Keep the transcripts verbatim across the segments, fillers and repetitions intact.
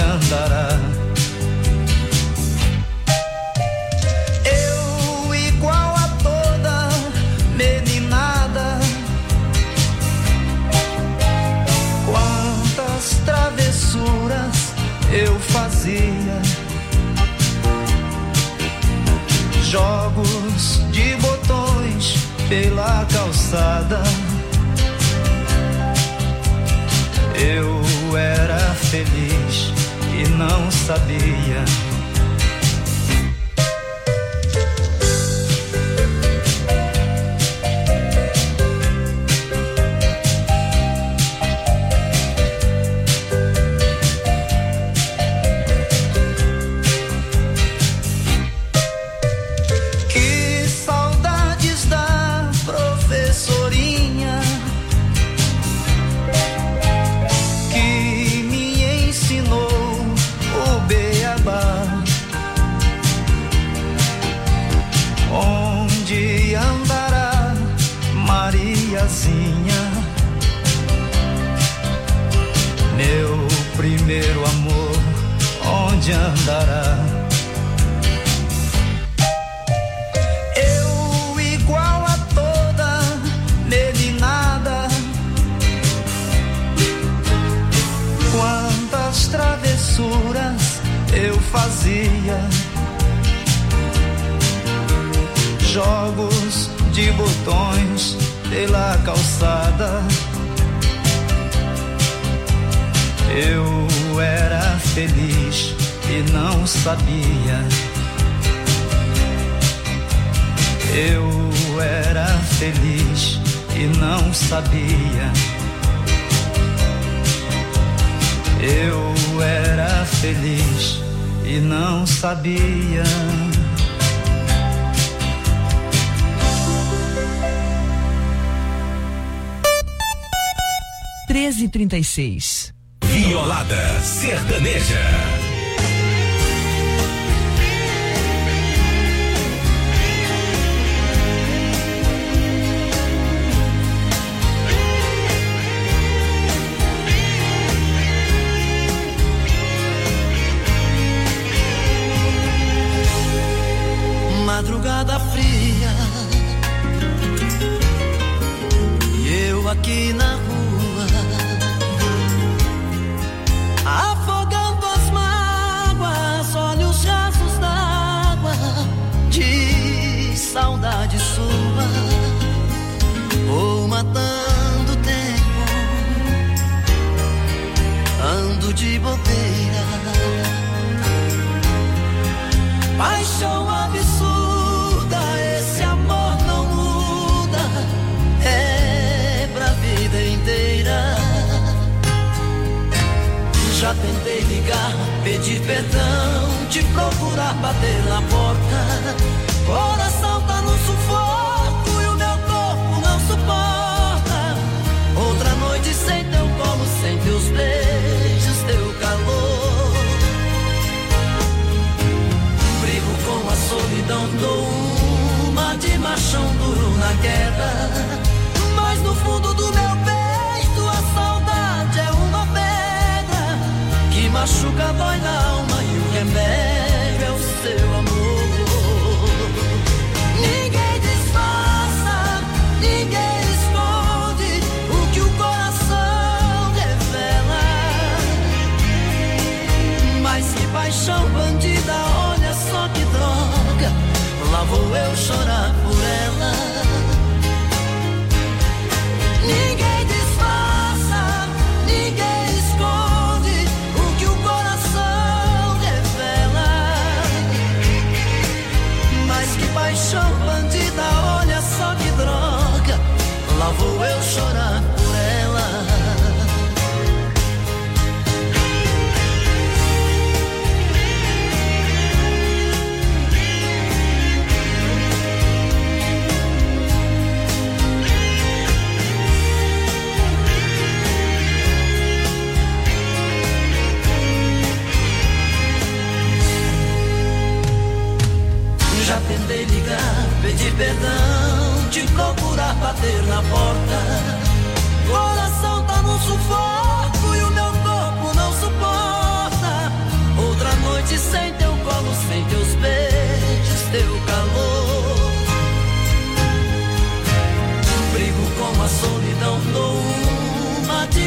andará? Eu igual a toda meninada, quantas travessuras eu fazia, jogos de botões pela calçada. Eu era feliz e não sabia. Que saudades da professorinha que me ensinou o beabá. Onde andará Mariazinha? Meu primeiro amor, onde andará? Eu igual a toda meninada, quantas travessuras eu fazia, jogos de botões pela calçada. Eu era feliz e não sabia. Eu era feliz e não sabia. Eu era feliz e não sabia. treze e trinta e seis. Violada Sertaneja. Madrugada fria e eu aqui na rua, afogando as mágoas, olho os rastros d'água de saudade sua. Vou matando o tempo, ando de bobeira, paixão absurda, esse amor não muda, é pra vida inteira. Já tentei ligar, pedir perdão, te procurar, bater na porta. Coração tá no sufoco e o meu corpo não suporta. Outra noite sem teu colo, sem teus beijos, teu calor. Brigo com a solidão, dou uma de machão duro na queda. Mas no fundo do meu peito a saudade é uma pedra que machuca, dói na alma e o remédio é o seu amor.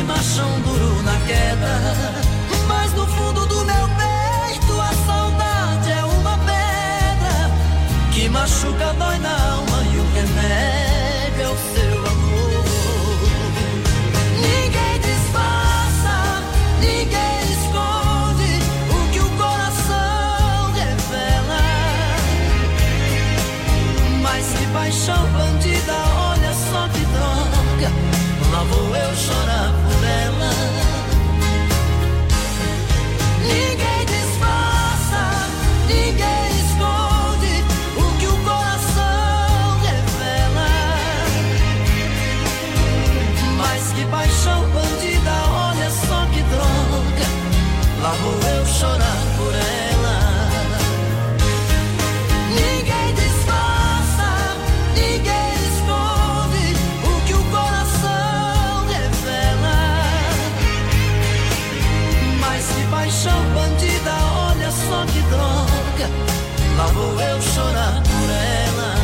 machão duro na queda. Mas no fundo do meu peito a saudade é uma pedra que machuca, dói na alma e o remédio é o seu amor. Ninguém disfarça, ninguém esconde o que o coração revela. Mas que paixão bandida, olha só que droga, lá vou eu chorar por ela. Ninguém disfarça, ninguém esconde o que o coração revela. Mas que paixão bandida, olha só que droga, lá vou eu chorar por ela. Ninguém disfarça, ninguém esconde o que o coração revela. Mas que paixão bandida, olha só que droga, lá vou eu chorar por ela.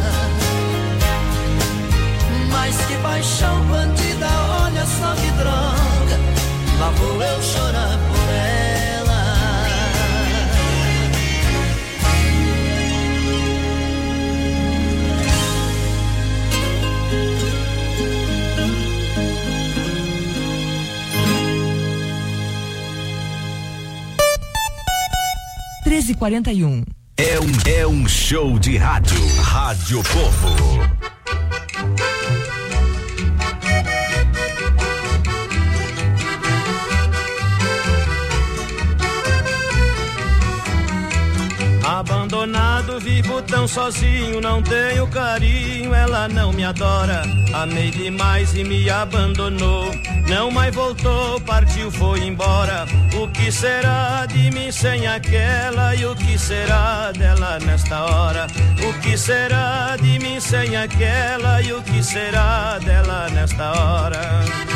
Mas que paixão bandida, olha só que droga, lá vou eu chorar por ela. treze e quarenta e um. É um, é um show de rádio. Rádio Povo. Abandonado, vivo tão sozinho, não tenho carinho, ela não me adora. Amei demais e me abandonou, não mais voltou, partiu, foi embora. O que será de mim sem aquela e o que será dela nesta hora? O que será de mim sem aquela e o que será dela nesta hora?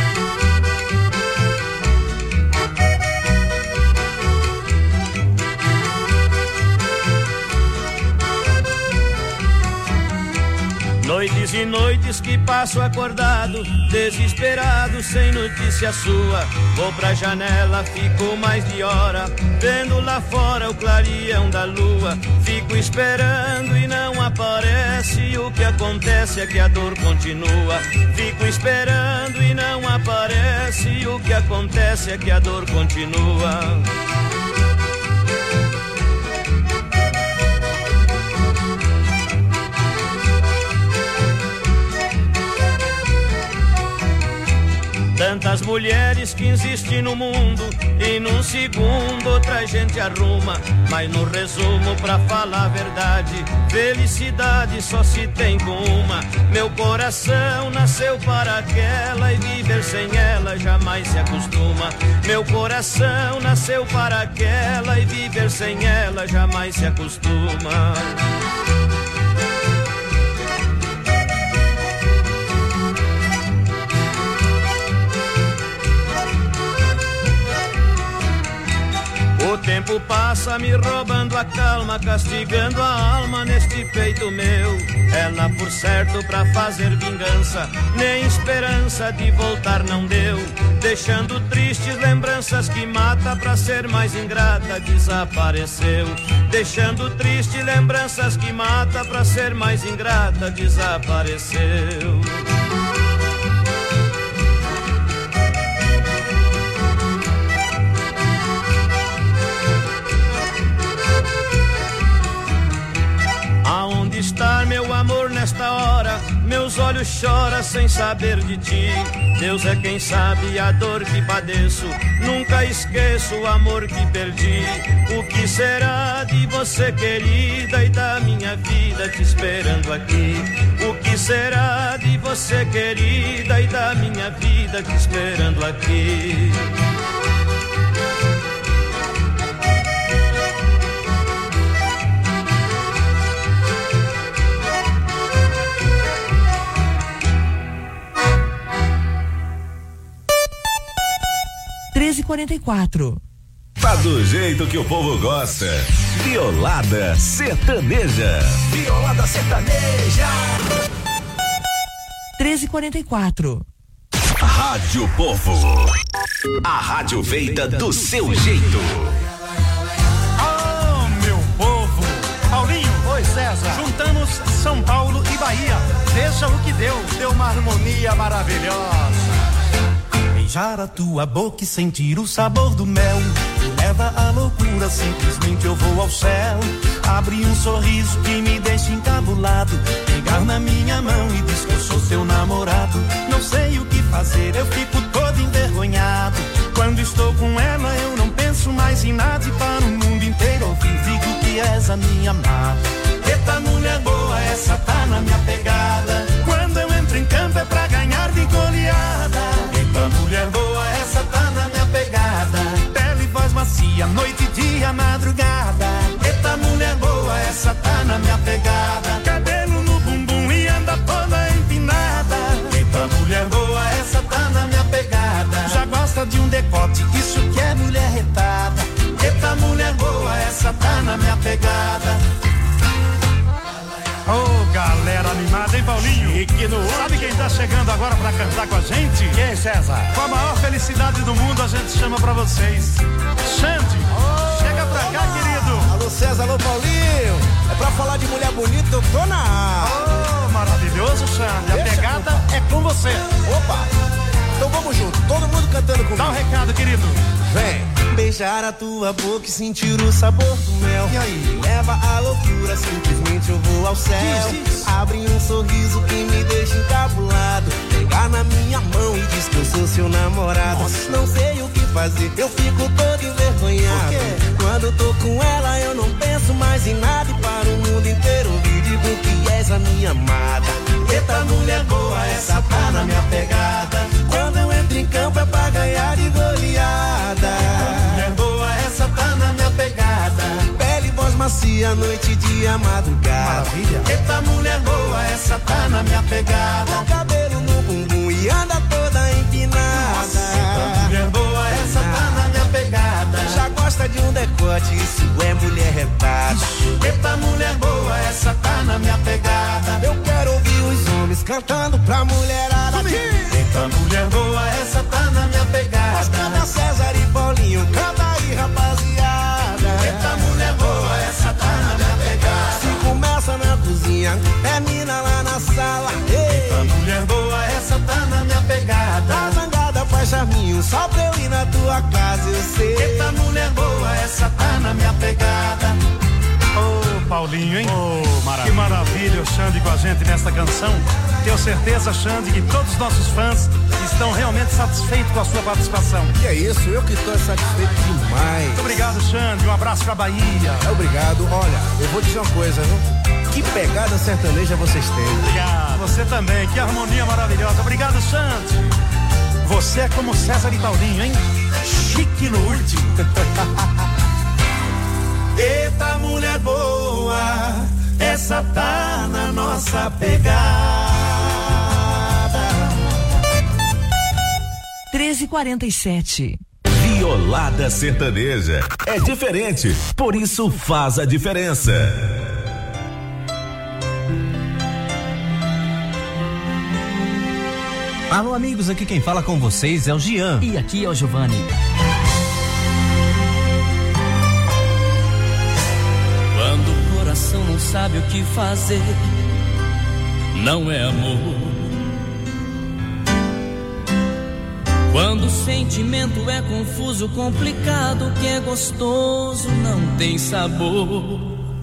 Noites e noites que passo acordado, desesperado, sem notícia sua. Vou pra janela, fico mais de hora, vendo lá fora o clareão da lua. Fico esperando e não aparece, e o que acontece é que a dor continua. Fico esperando e não aparece, e o que acontece é que a dor continua. Tantas mulheres que existem no mundo e num segundo outra gente arruma. Mas no resumo, pra falar a verdade, felicidade só se tem com uma. Meu coração nasceu para aquela e viver sem ela jamais se acostuma. Meu coração nasceu para aquela e viver sem ela jamais se acostuma. O tempo passa me roubando a calma, castigando a alma neste peito meu. Ela por certo pra fazer vingança, nem esperança de voltar não deu. Deixando tristes lembranças que mata, pra ser mais ingrata desapareceu. Deixando tristes lembranças que mata, pra ser mais ingrata desapareceu. Aonde está meu amor nesta hora? Meus olhos choram sem saber de ti. Deus é quem sabe a dor que padeço. Nunca esqueço o amor que perdi. O que será de você, querida, e da minha vida te esperando aqui? O que será de você, querida, e da minha vida te esperando aqui? treze e quarenta e quatro. Tá do jeito que o povo gosta. Violada Sertaneja. Violada Sertaneja. treze e quarenta e quatro. Rádio Povo. A rádio feita do seu jeito. Oh, meu povo. Paulinho. Oi, César. Juntamos São Paulo e Bahia. Veja o que deu. Deu uma harmonia maravilhosa. Beijar a tua boca e sentir o sabor do mel me leva à loucura, simplesmente eu vou ao céu. Abre um sorriso que me deixa encabulado, pegar na minha mão e diz que eu sou seu namorado. Não sei o que fazer, eu fico todo envergonhado. Quando estou com ela eu não penso mais em nada, e para o mundo inteiro ouvir digo que és a minha amada. Eita mulher boa, essa tá na minha pegada. Quando eu entro em campo é pra ganhar de goleada. Eita mulher boa, essa tá na minha pegada. Pele e voz macia, noite e dia, madrugada. Eita mulher boa, essa tá na minha pegada. Cabelo no bumbum e anda toda empinada. Eita mulher boa, essa tá na minha pegada. Já gosta de um decote, isso que é mulher retada. Eita mulher boa, essa tá na minha pegada. Ô, oh, galera animada, hein, Paulinho? Chique no... Sabe quem tá chegando agora pra cantar com a gente? Quem, César? Com a maior felicidade do mundo, a gente chama pra vocês Xande. Oh, chega pra cá, querido. Alô, César, alô, Paulinho. É pra falar de mulher bonita, eu tô na área. Oh, maravilhoso, Xande. A Deixa pegada é com você. Opa, então vamos junto, todo mundo cantando comigo. Dá um recado, querido. Vem. Beijar a tua boca e sentir o sabor do mel. E aí? Leva à loucura, simplesmente eu vou ao céu. Diz, diz. Abre um sorriso que me deixa encabulado. Pegar na minha mão e diz que eu sou seu namorado. Nossa. Não sei o que fazer, eu fico todo envergonhado. Por quê? Quando tô com ela eu não penso mais em nada, e para o mundo inteiro ouvir digo que és a minha amada. Eita mulher boa, essa tá na minha pegada. Quando eu entro em campo é pra ganhar de goleada. Mulher boa, essa tá na minha pegada. Pele, voz macia, noite, dia, madrugada. Maravilha. Eita mulher boa, essa tá na minha pegada. Com cabelo no bumbum e anda toda empinada. Eita mulher boa, essa tá na minha pegada. Já gosta de um decote, isso é mulher retada. Eita mulher boa, essa tá na minha pegada. Eu quero ouvir os homens cantando pra mulherada. Eita mulher boa, essa tá na minha pegada. Mas canta César e Paulinho, canta aí, rapaziada. Eita mulher boa, essa tá na minha pegada. Se começa na cozinha, termina lá na sala. Eita mulher boa, essa tá na minha pegada. Tá zangada, faz charminho, só pra eu ir na tua casa, eu sei. Eita mulher boa, essa tá na minha pegada. Ô, oh, Paulinho, hein? Oh, maravilha. Que maravilha o Xande com a gente nesta canção. Tenho certeza, Xande, que todos os nossos fãs estão realmente satisfeitos com a sua participação. E é isso, eu que tô satisfeito demais. Muito obrigado, Xande. Um abraço pra Bahia. Obrigado. Olha, eu vou dizer uma coisa, viu? Que pegada sertaneja vocês têm. Obrigado. Você também. Que harmonia maravilhosa. Obrigado, Xande. Você é como César e Paulinho, hein? Chique no último. Eita mulher boa, essa tá na nossa pegada. treze e quarenta e sete. Violada sertaneja. É diferente, por isso faz a diferença. Alô, amigos, aqui quem fala com vocês é o Gian. E aqui é o Giovanni. Quando o coração não sabe o que fazer, não é amor. Quando o sentimento é confuso, complicado, o que é gostoso não tem sabor.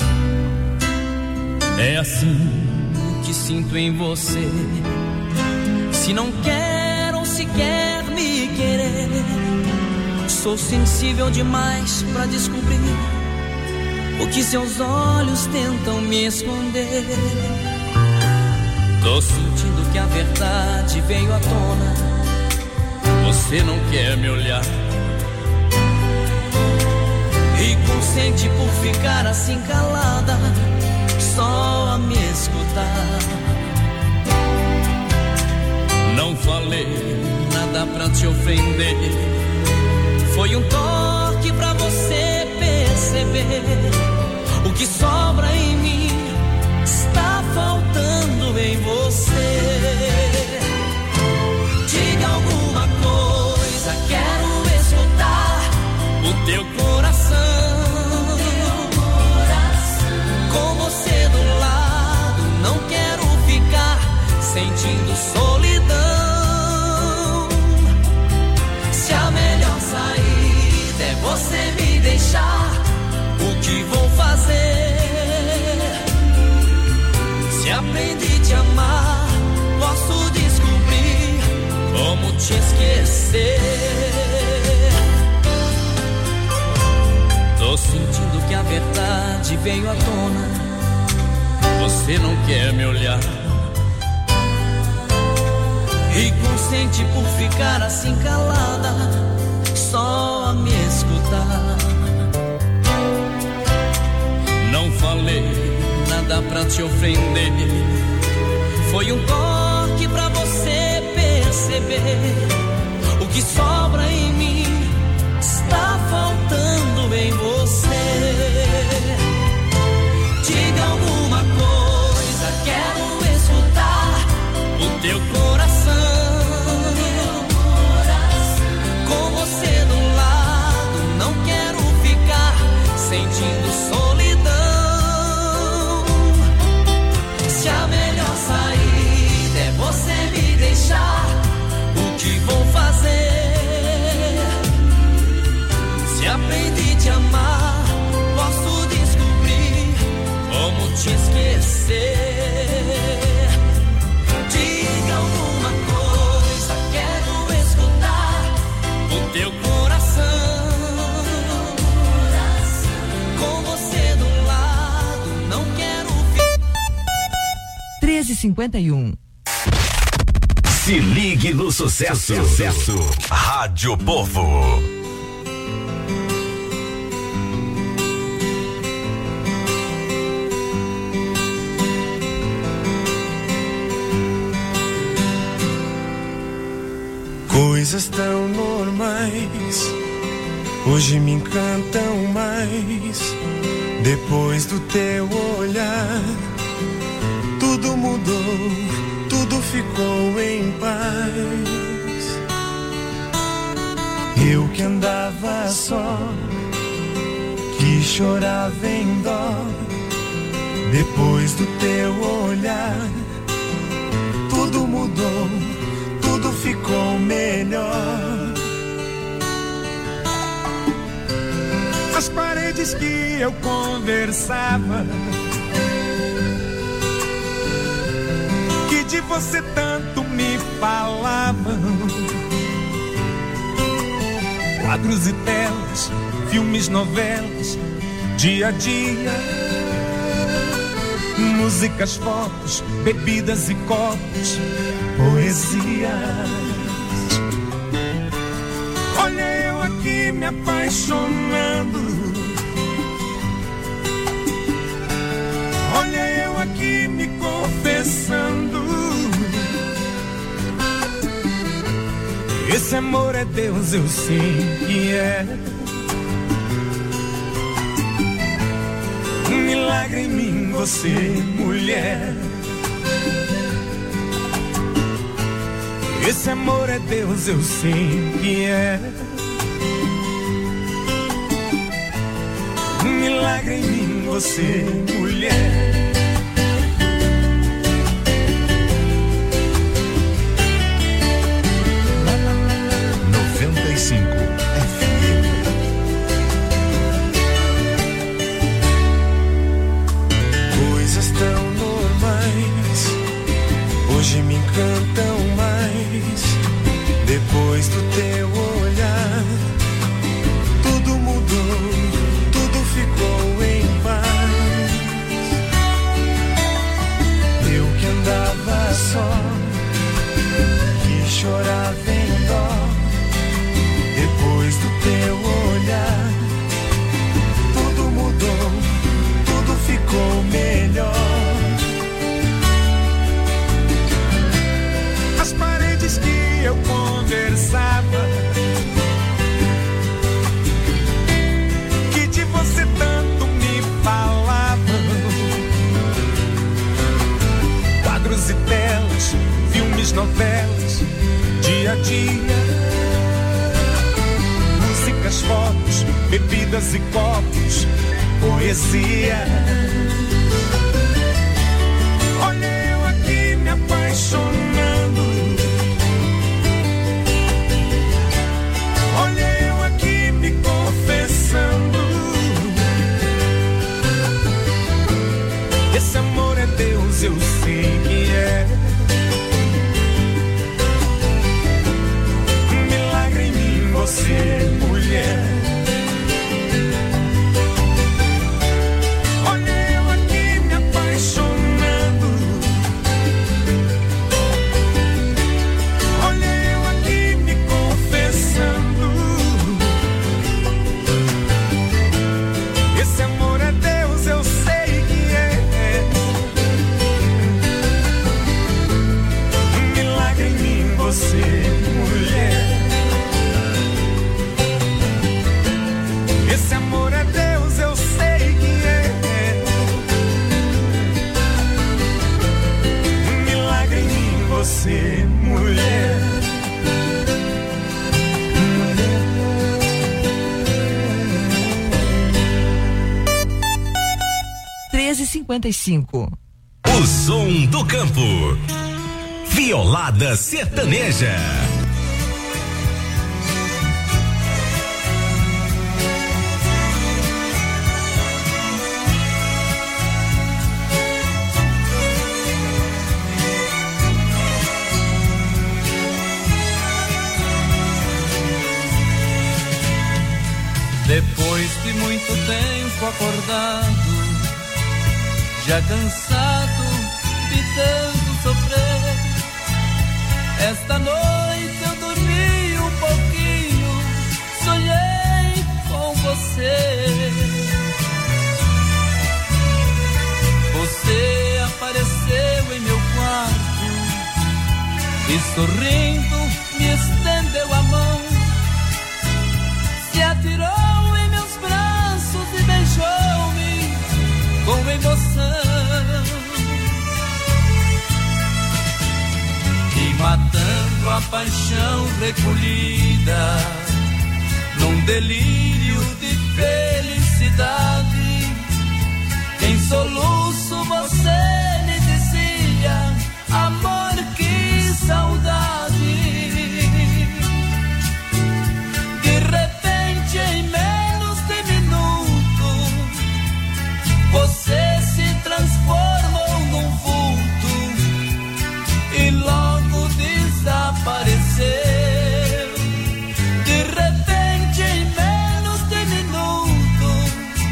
É assim que sinto em você. Se não quer ou se quer me querer, sou sensível demais pra descobrir o que seus olhos tentam me esconder. Tô sentindo que a verdade veio à tona. Você não quer me olhar e consente por ficar assim calada, só a me escutar. Não falei nada pra te ofender, foi um toque pra você perceber. O que sobra em mim está faltando em você. Diga alguma deixar, o que vou fazer? Se aprendi a te amar, posso descobrir como te esquecer. Tô sentindo que a verdade veio à tona. Você não quer me olhar e consente por ficar assim calada, só a me escutar. Não falei nada pra te ofender, foi um toque pra você perceber. O que sobra em mim está faltando em você. Diga alguma coisa, quero escutar o teu coração. Com você do lado, não quero ficar sentindo solidão. Se a melhor saída é você me deixar, o que vou fazer? Se aprendi a te amar, posso descobrir como te esquecer. Diga alguma coisa, quero escutar o teu coração. Com você do lado, não quero ficar. treze e cinquenta e um. Se ligue no sucesso. Sucesso. Rádio Povo. Coisas tão normais hoje me encantam mais. Depois do teu olhar, tudo mudou, tudo ficou em paz. Eu que andava só, que chorava em dó, depois do teu olhar, tudo mudou, tudo ficou melhor. As paredes que eu conversava, que de você tanto me falavam, quadros e telas, filmes, novelas, dia a dia, músicas, fotos, bebidas e copos, poesias. Olha eu aqui me apaixonando, olha eu aqui me confessando. Esse amor é Deus, eu sei que é. Um milagre em mim, você, mulher. Esse amor é Deus, eu sei que é. Um milagre em mim, você, mulher. noventa e cinco F M. Coisas tão normais hoje me encantam mais. Depois do teu olhar, tudo mudou, tudo ficou em paz. Eu que andava só, que chorava em dó, depois do teu olhar, tudo mudou, tudo ficou melhor. As paredes que eu conversava, que de você tanto me falavam, quadros e telas, filmes, novelas, dia a dia, músicas, fotos, bebidas e copos, poesia. Olha eu aqui me apaixonando, olha eu aqui me confessando. você, mulher. Olha eu aqui me apaixonando, olha eu aqui me confessando. Esse amor é Deus, eu sei que é. Um milagre em mim, você, mulher. Esse amor é Deus, eu sei que é. Um milagre em mim, você, mulher. treze e cinquenta e cinco. O som do campo. Violada Sertaneja. Depois de muito tempo acordado, já cansado de tanto sofrer, esta noite eu dormi um pouquinho, sonhei com você. Você apareceu em meu quarto e sorrindo me estendeu a mão, se atirou em meus braços e beijou-me com emoção. E matando a paixão recolhida num delírio de felicidade, em soluço você me dizia: amor, que saudade. De repente, em menos de minuto, você se transformou num vulto e logo desapareceu. De repente, em menos de minuto,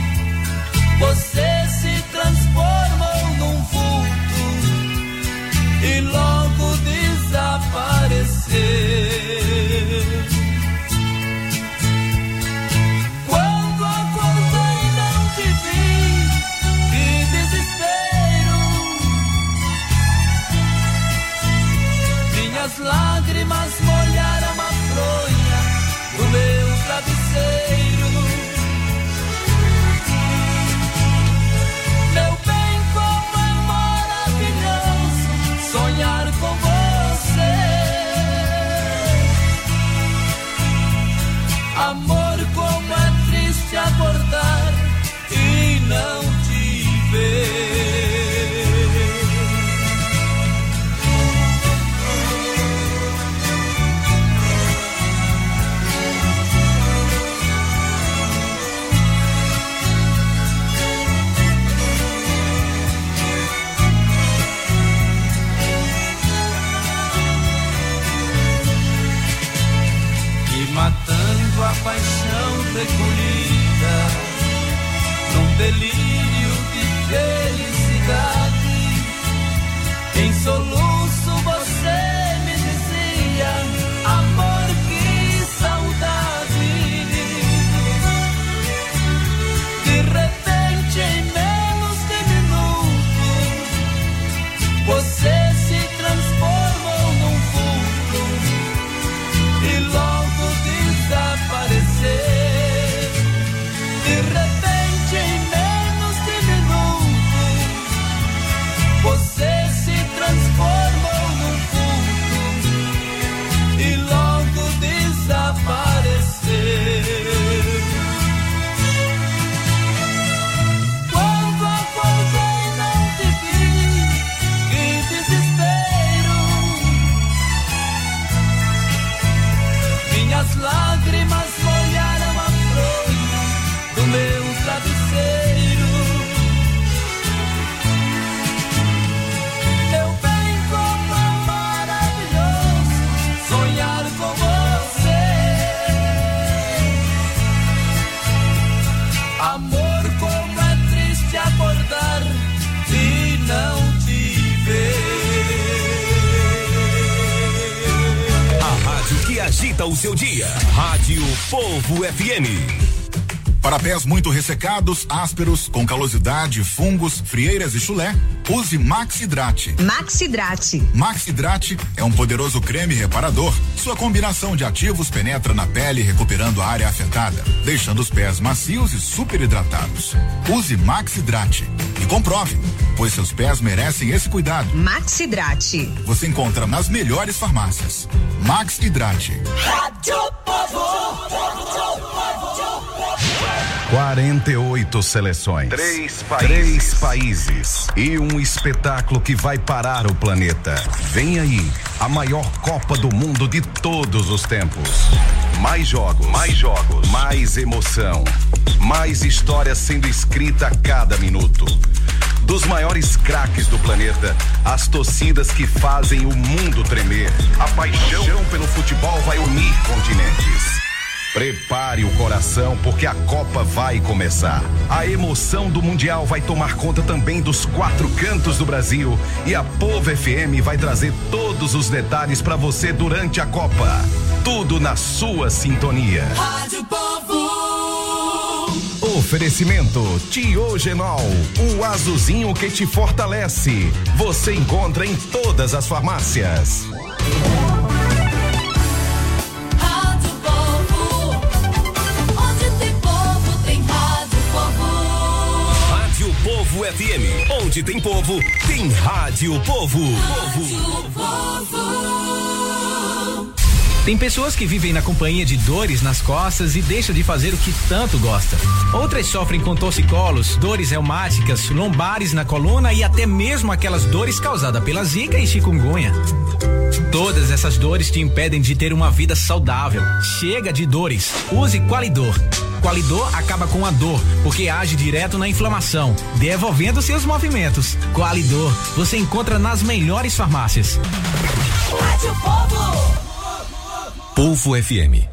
você se transformou num vulto e logo desapareceu. Quando acordei não te vi, que desespero. Minhas lágrimas molharam a fronha do meu travesseiro. Meu bem, como é maravilhoso sonhar com você. Amor, como é triste acordar e não te ver. E matando a paixão recolhida num delírio de felicidade, em soluço você me dizia: amor, que saudade. De repente, em menos de minuto, você se transformou num vulto e logo desapareceu. De repente, em menos de minuto, você se transformou agita o seu dia. Rádio Povo F M. Para pés muito ressecados, ásperos, com calosidade, fungos, frieiras e chulé, use Maxidrate. Maxidrate. Maxidrate é um poderoso creme reparador. Sua combinação de ativos penetra na pele, recuperando a área afetada, deixando os pés macios e super hidratados. Use Maxidrate e comprove, pois seus pés merecem esse cuidado. Maxidrate. Você encontra nas melhores farmácias. Maxidrate. Rádio Povo. quarenta e oito seleções, Três países. Três países e um espetáculo que vai parar o planeta. Vem aí, a maior Copa do Mundo de todos os tempos. Mais jogos, mais jogos, mais emoção, mais história sendo escrita a cada minuto. Dos maiores craques do planeta, as torcidas que fazem o mundo tremer. A paixão pelo futebol vai unir continentes. Prepare o coração, porque a Copa vai começar. A emoção do Mundial vai tomar conta também dos quatro cantos do Brasil, e a Povo F M vai trazer todos os detalhes para você durante a Copa. Tudo na sua sintonia. Rádio Povo. Oferecimento Tiogenol, o azulzinho que te fortalece. Você encontra em todas as farmácias. Povo F M, onde tem povo, tem Rádio Povo. Rádio Povo. Tem pessoas que vivem na companhia de dores nas costas e deixam de fazer o que tanto gosta. Outras sofrem com torcicolos, dores reumáticas, lombares na coluna e até mesmo aquelas dores causadas pela zika e chikungunya. Todas essas dores te impedem de ter uma vida saudável. Chega de dores. Use Qualidor. Qualidor acaba com a dor, porque age direto na inflamação, devolvendo seus movimentos. Qualidor, você encontra nas melhores farmácias. Rádio Povo. Povo F M.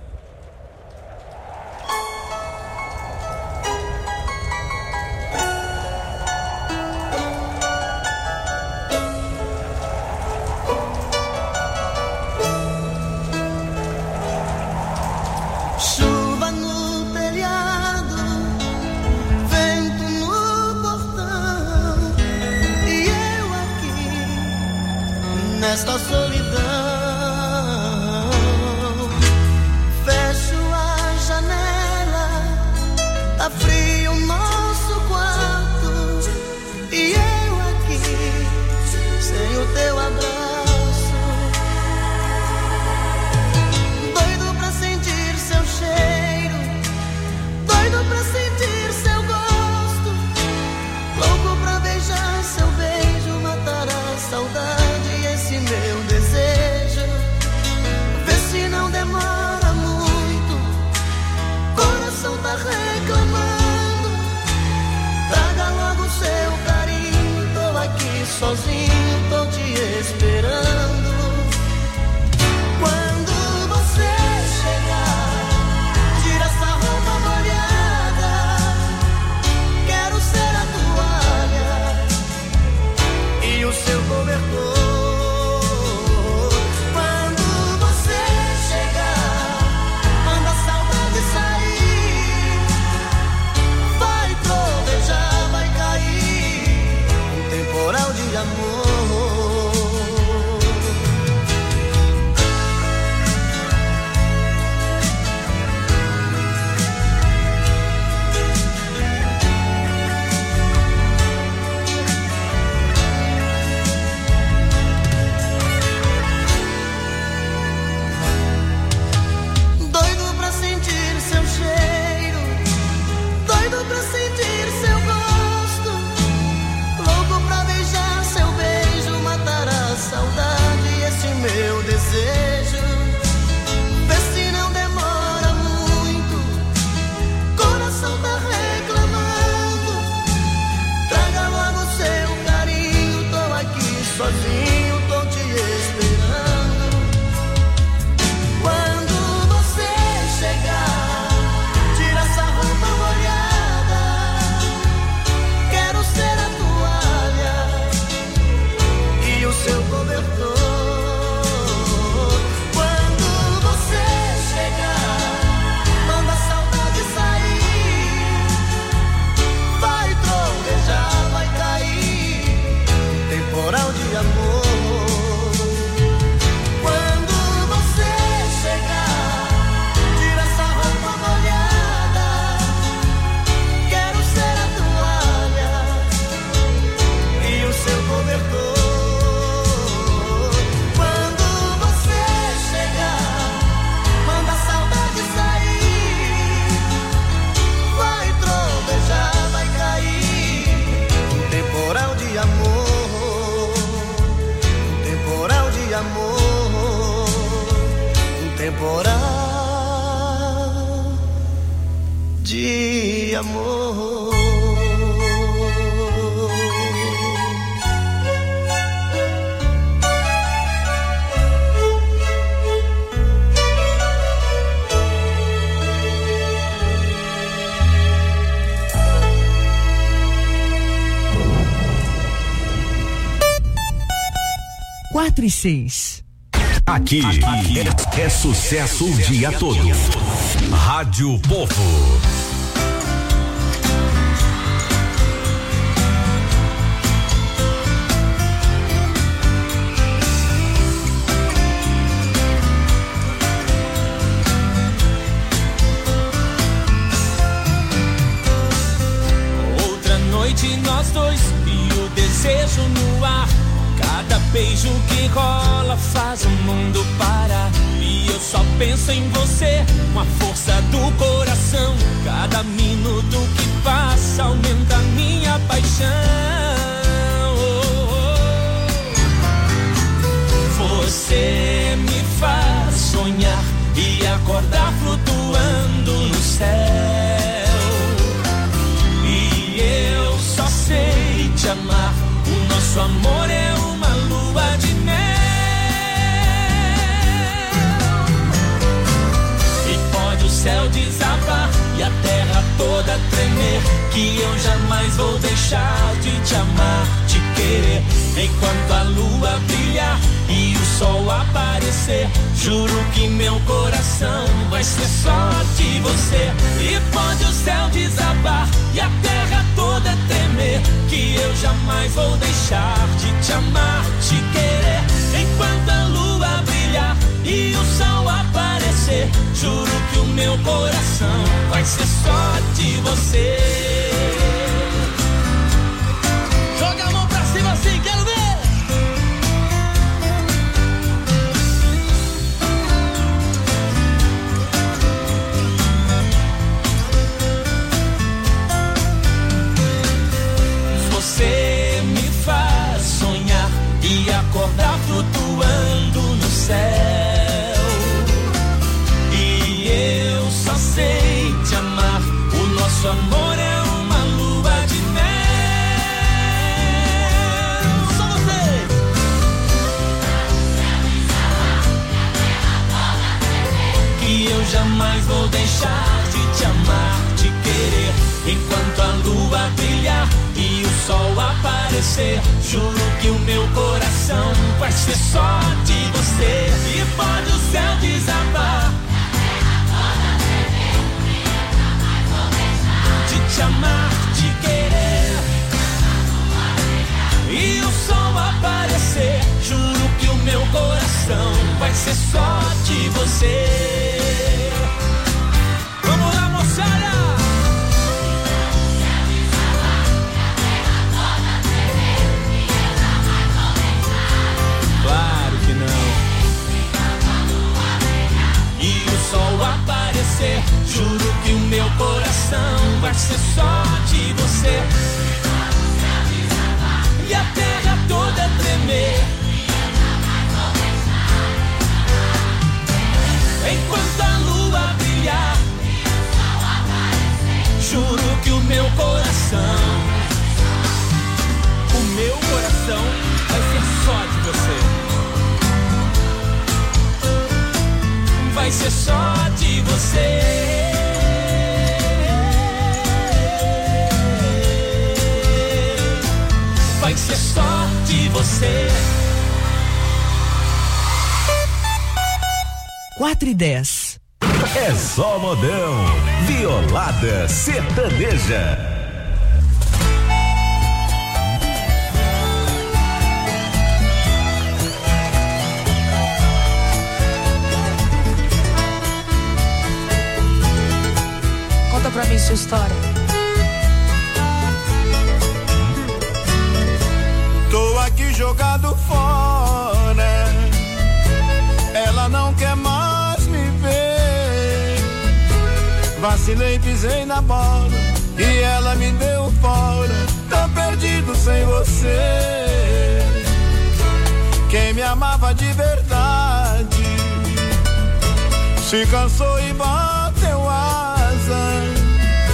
Nesta solidão, fecho a janela, tá frio o nosso quarto, e eu aqui, sem o teu abraço, doido pra sentir seu cheiro, doido pra sentir seu gosto, louco pra beijar seu beijo, matar a saudade. Meu desejo de amor. Quatro e seis. Aqui, aqui é, é sucesso o dia todo. Rádio Povo. Outra noite nós dois e o desejo no ar. Cada beijo que rola faz o mundo parar. E eu só penso em você, com a força do coração. Cada minuto que passa aumenta a minha paixão. Você me faz sonhar e acordar flutuando no céu. E eu só sei te amar. O nosso amor é uma lua de mel. E pode o céu desabar e a terra toda tremer, que eu jamais vou deixar de te amar, te querer. Enquanto a lua brilhar e o sol aparecer, juro que meu coração vai ser só de você. E pode o céu desabar e a terra toda tremer, que eu jamais vou deixar de te amar, te querer. Enquanto a lua brilhar e o sol aparecer, juro que o meu coração vai ser só de você. Joga a mão pra cima assim, quero ver! Você me faz sonhar e acordar flutuando no céu. E eu só sei te amar. O nosso amor é uma lua de mel. Só você. Que eu jamais vou deixar de te amar, te querer. Enquanto a lua brilhar e o sol aparecer, juro que o meu coração vai ser só de você. E pode o céu desabar, de te amar, te querer. E o sol aparecer, juro que o meu coração vai ser só de você. Vamos lá, moçada! Claro que não. E o sol aparecer, juro que o meu coração vai ser só de você. E a terra toda tremer, enquanto a lua brilhar, juro que o meu coração, o meu coração vai ser só de você. Vai ser só de você. Vai ser só de você. Quatro e dez. É só modão. Violada sertaneja. Conta pra mim sua história. Tô aqui jogado fora, ela não quer mais me ver. Vacilei, pisei na bola e ela me deu fora. Tô perdido sem você. Quem me amava de verdade se cansou e bateu asa.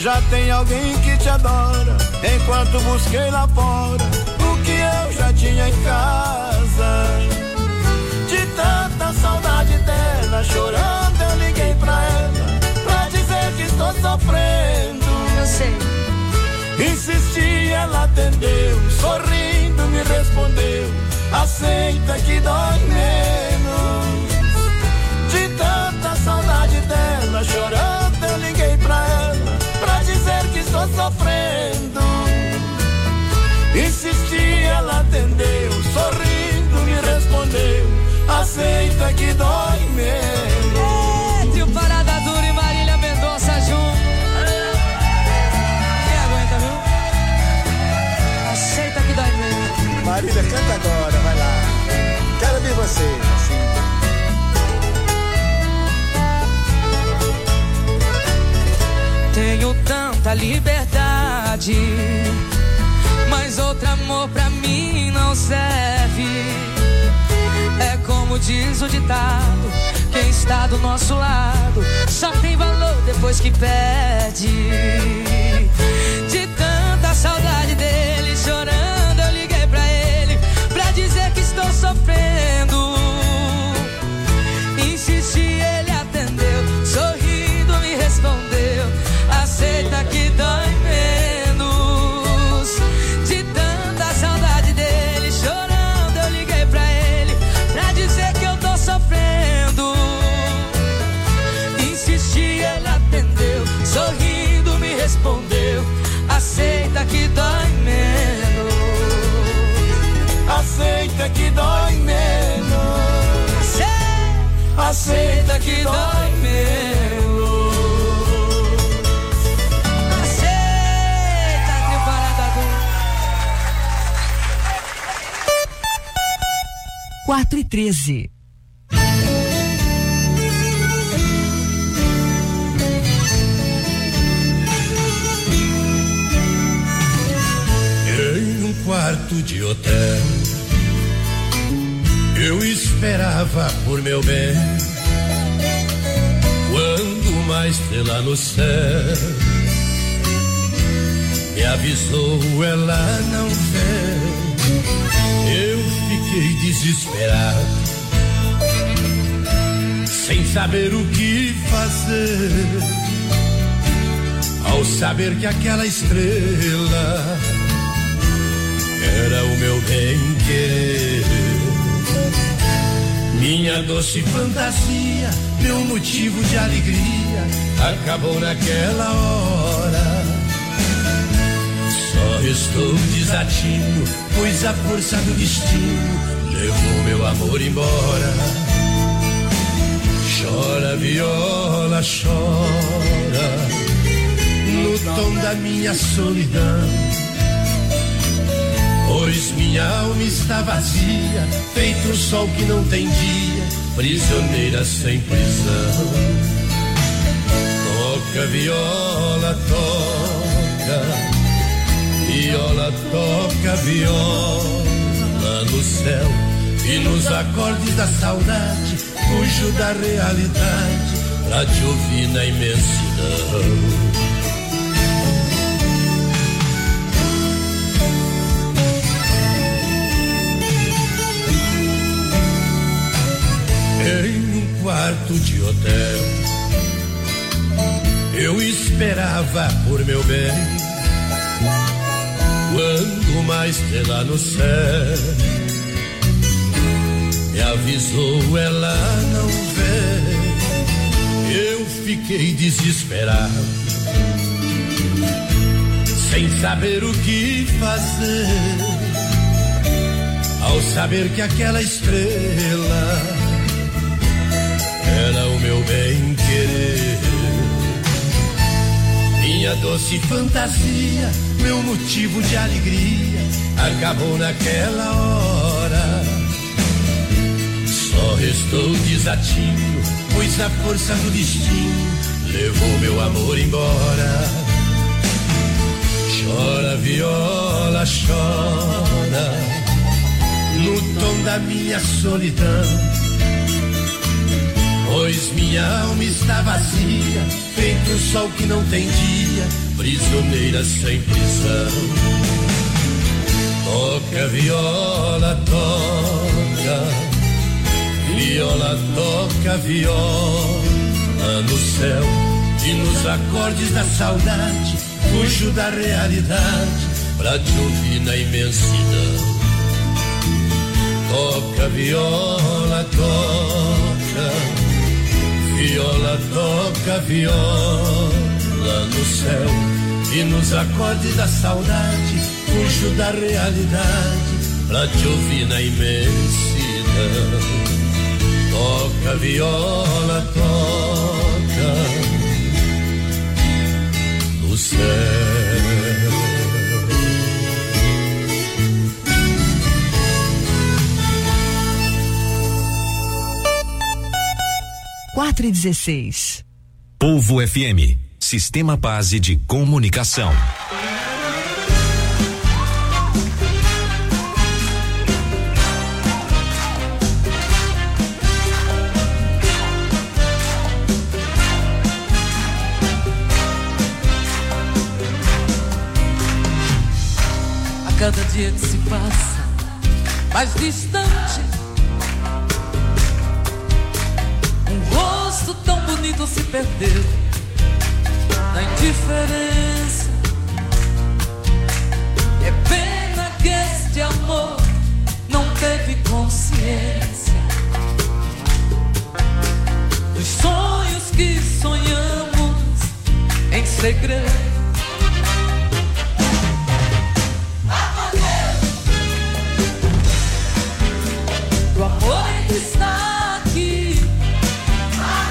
já tem alguém que te adora, enquanto busquei lá fora o que eu já tinha em casa. De tanta saudade dela, chorando eu liguei pra ela, pra dizer que estou sofrendo. Eu sei. Insisti, ela atendeu, sorrindo me respondeu, aceita que dói menos. De tanta saudade dela, chorando eu liguei pra ela, pra dizer que estou sofrendo. Insisti, ela atendeu, sorrindo me respondeu, aceita que dói menos. É, trio Parada Dura e Marília Mendonça junto. Quem aguenta, viu? Aceita que dói menos. Marília, canta agora, vai lá. Quero ver você, assim. Tenho tanta liberdade, mas outro amor pra mim não serve. É como diz o ditado, quem está do nosso lado só tem valor depois que perde. De tanta saudade dele, chorando eu liguei pra ele, pra dizer que estou sofrendo. Insisti, ele atendeu, sorrindo me respondeu, aceita que dói menos. De tanta saudade dele, chorando eu liguei pra ele, pra dizer que eu tô sofrendo. Insisti, ele atendeu, sorrindo me respondeu, aceita que dói menos. Aceita que dói menos. Aceita que dói menos. Quatro e treze. Em um quarto de hotel, eu esperava por meu bem, quando uma estrela no céu me avisou, ela não veio. Eu fiquei desesperado, sem saber o que fazer, ao saber que aquela estrela era o meu bem-querer. Minha doce fantasia, meu motivo de alegria, acabou naquela hora. Só restou desatino, pois a força do destino levou meu amor embora. Chora, viola, chora, no tom da minha solidão, pois minha alma está vazia, feito o sol que não tem dia, prisioneira sem prisão. Toca, viola, toca, viola, toca, viola no céu e nos acordes da saudade, fujo da realidade pra te ouvir na imensidão. Em um quarto de hotel, eu esperava por meu bem, quando uma estrela no céu me avisou, ela não veio. Eu fiquei desesperado, sem saber o que fazer, ao saber que aquela estrela era o meu bem-querer. Minha doce fantasia, meu motivo de alegria, acabou naquela hora. Só restou desatino, pois a força do destino levou meu amor embora. Chora, viola, chora, no tom da minha solidão, pois minha alma está vazia, feito o sol que não tem dia, prisioneira sem prisão. Toca viola, toca, viola, toca viola no céu e nos acordes da saudade, fujo da realidade pra te ouvir na imensidão. Toca viola, toca, viola, toca viola no céu e nos acordes da saudade, fujo da realidade pra te ouvir na imensidão. Toca viola, toca no céu. quatro e dezesseis. Povo F M, Sistema Base de Comunicação. A cada dia que se passa mais distante, um rosto tão bonito se perdeu na indiferença. É pena que este amor não teve consciência dos sonhos que sonhamos em segredo. O amor ainda está aqui. Vá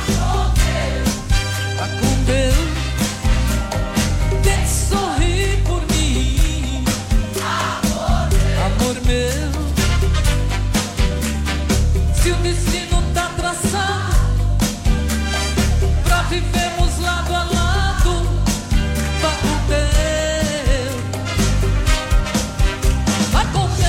com Deus, tente sorrir por mim. Amor meu, se o destino tá traçado pra vivermos lado a lado, vá com Deus, vá com Deus.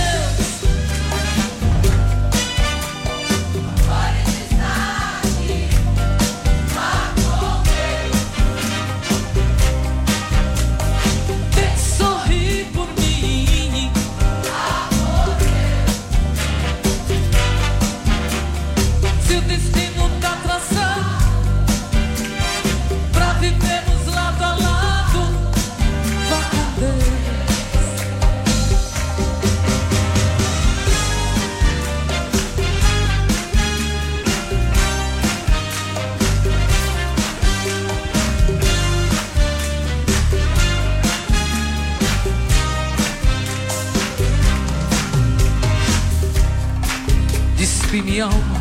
Minha alma,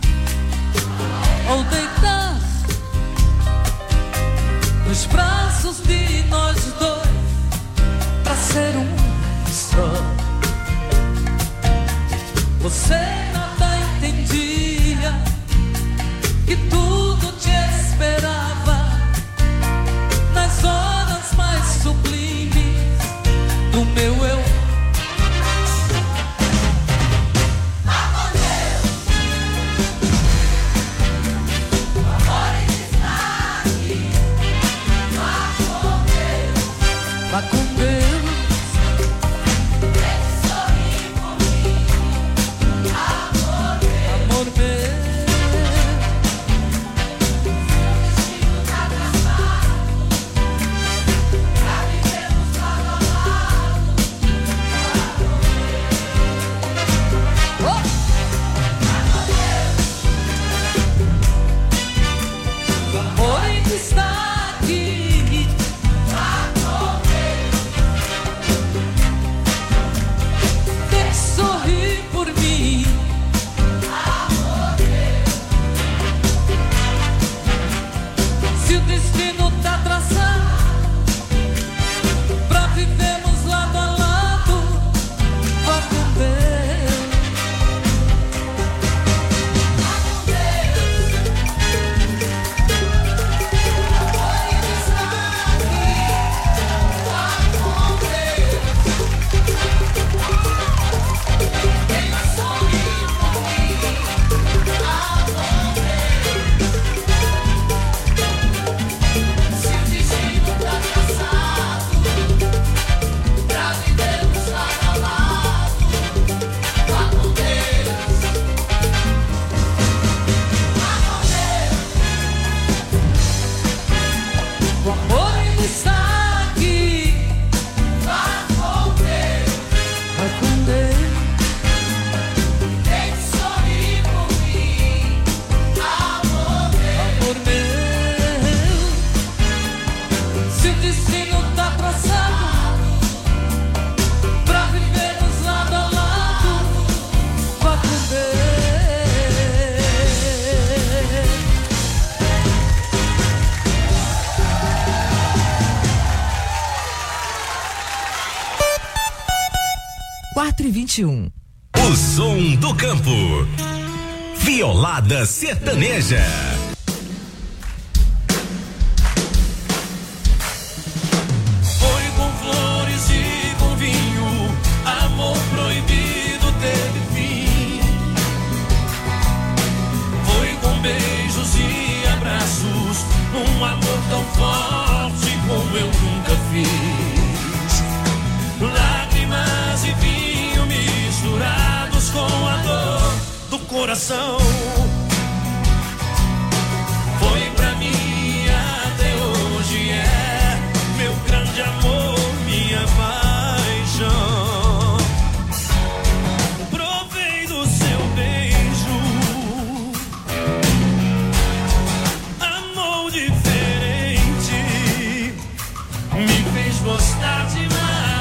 ou deitar nos braços de nós dois pra ser um só. Você nada entendia, que tudo te esperava nas horas mais sublimes do meu eu. Vá com Deus, tente sorrir por mim. quatro e vinte e um. O som do campo. Violada Sertaneja. Foi com flores e com vinho, amor proibido teve fim. Foi com beijos e abraços, um amor tão forte como eu nunca fiz. Lágrimas e vinho misturados com a dor do coração. Foi pra mim, até hoje é meu grande amor, minha paixão. Provei do seu beijo, amor diferente, me fez gostar demais.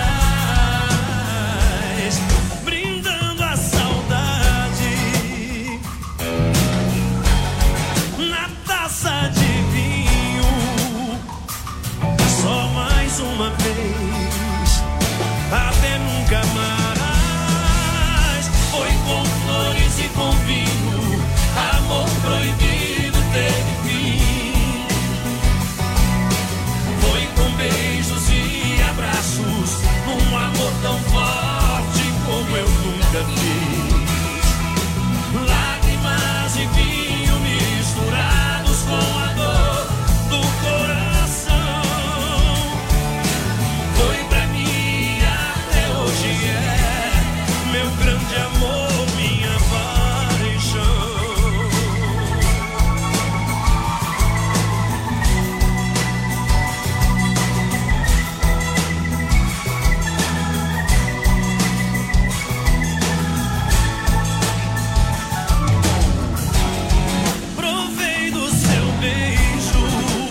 Uma vez, até nunca mais. Foi com flores e com vinho, amor proibido teve fim. Foi com beijos e abraços, um amor tão forte como eu nunca fiz. Lágrimas e vinho misturados com a dor do coração. Grande amor, minha paixão. Provei do seu beijo,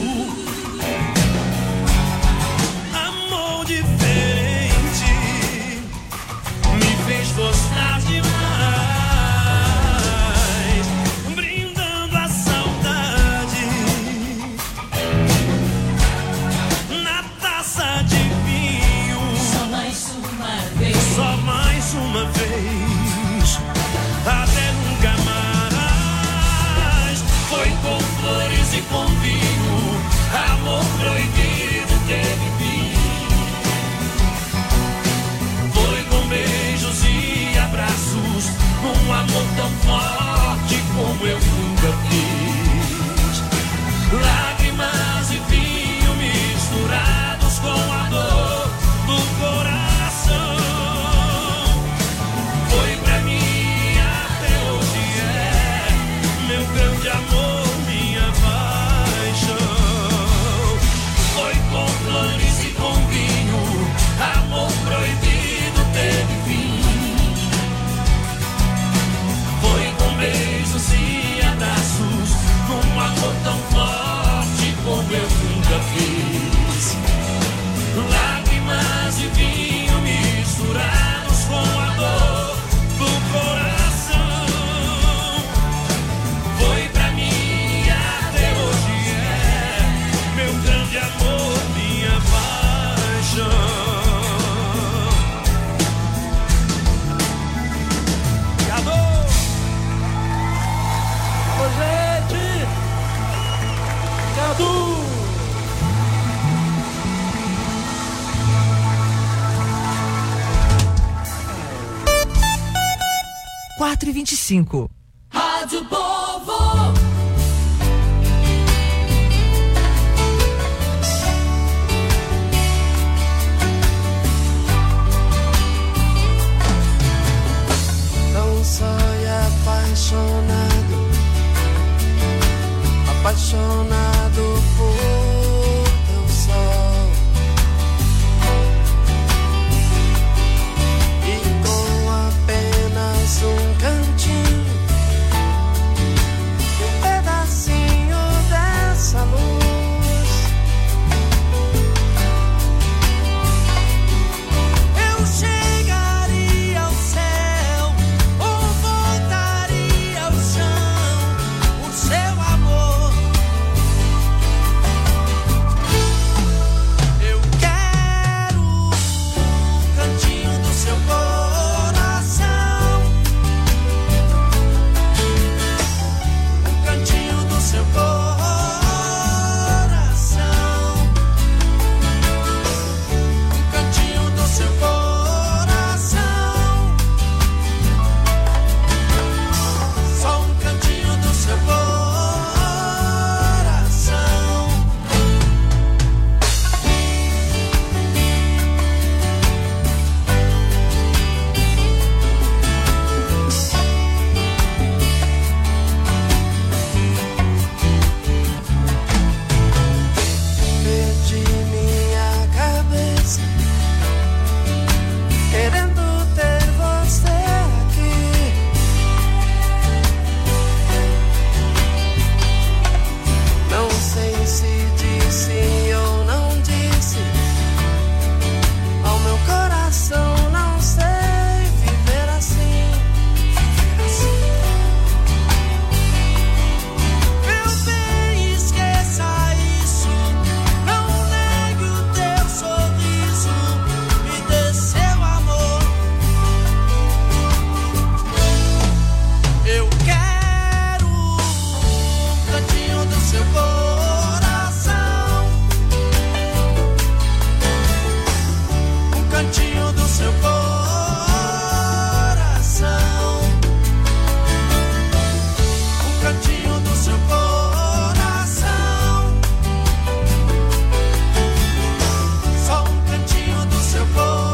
amor diferente, me fez gostar demais, brindando a saudade na taça de vinho. Só mais uma vez, só mais uma vez, até nunca mais. Foi com flores e com vinho, amor proibido teve fim. Foi com beijos e abraços, um amor tão forte como eu nunca fiz. Lágrimas e vinho misturados com a dor do coração. Foi pra mim, até hoje é meu grande amor, minha paixão. Foi com flores e com vinho, amor proibido teve fim. Foi com beijos e abraços, um amor tão forte como eu nunca fiz. Lágrimas e vinho misturados com a dor do coração. Foi pra mim, até hoje é meu grande amor, minha paixão. quatro e vinte e cinco. Rádio Povo. Não sai apaixonado, apaixonado por teu sol, e com apenas um cantinho invade minha cabeça, querendo ter você aqui. Não sei se disse ou não disse ao meu coração, não sei viver assim, viver assim. Meu bem, esqueça isso, não negue o teu sorriso, me dê seu amor. Eu quero um cantinho do seu coração, um cantinho do seu coração, um cantinho do seu coração, só um cantinho do seu coração.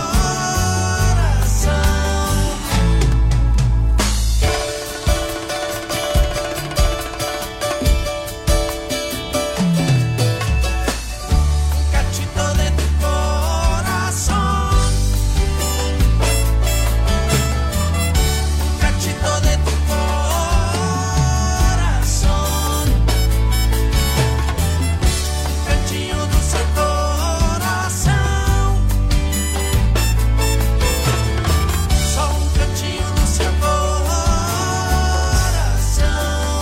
Un cachito de tu corazón, un cachito de tu corazón, un cantinho do seu coração, só um cantinho do seu coração.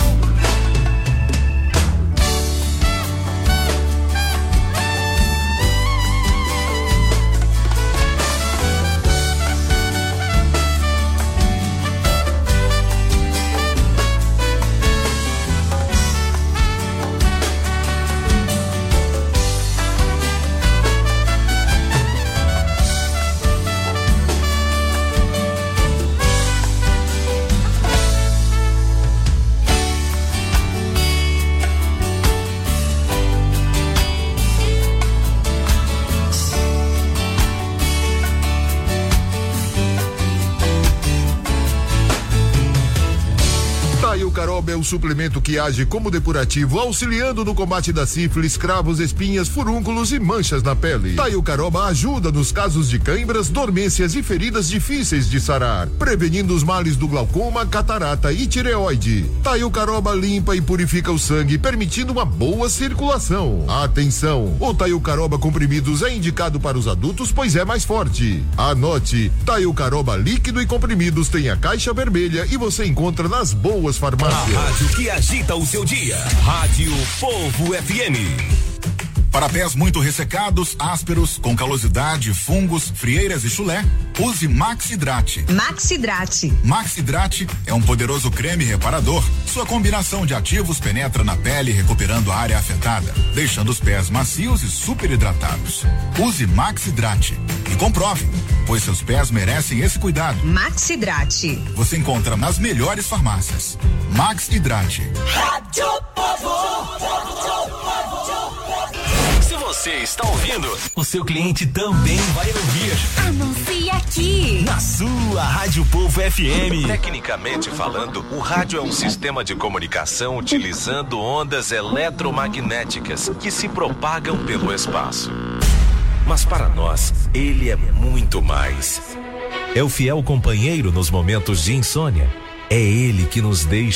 Taio Caroba é o suplemento que age como depurativo, auxiliando no combate da sífilis, cravos, espinhas, furúnculos e manchas na pele. Taio Caroba ajuda nos casos de cãibras, dormências e feridas difíceis de sarar, prevenindo os males do glaucoma, catarata e tireoide. Taio Caroba limpa e purifica o sangue, permitindo uma boa circulação. Atenção, o Taio Caroba comprimidos é indicado para os adultos, pois é mais forte. Anote, Taio Caroba líquido e comprimidos tem a caixa vermelha e você encontra nas boas farmácias. A rádio que agita o seu dia. Rádio Povo F M. Para pés muito ressecados, ásperos, com calosidade, fungos, frieiras e chulé, use Maxidrate. Maxidrate. Maxidrate é um poderoso creme reparador. Sua combinação de ativos penetra na pele, recuperando a área afetada, deixando os pés macios e super hidratados. Use Maxidrate e comprove, pois seus pés merecem esse cuidado. Maxidrate. Você encontra nas melhores farmácias. Maxidrate. Rádio Povo. Se você está ouvindo, o seu cliente também vai ouvir. Anuncie aqui. Na sua Rádio Povo F M. Tecnicamente falando, o rádio é um sistema de comunicação utilizando ondas eletromagnéticas que se propagam pelo espaço. Mas para nós, ele é muito mais. É o fiel companheiro nos momentos de insônia. É ele que nos deixa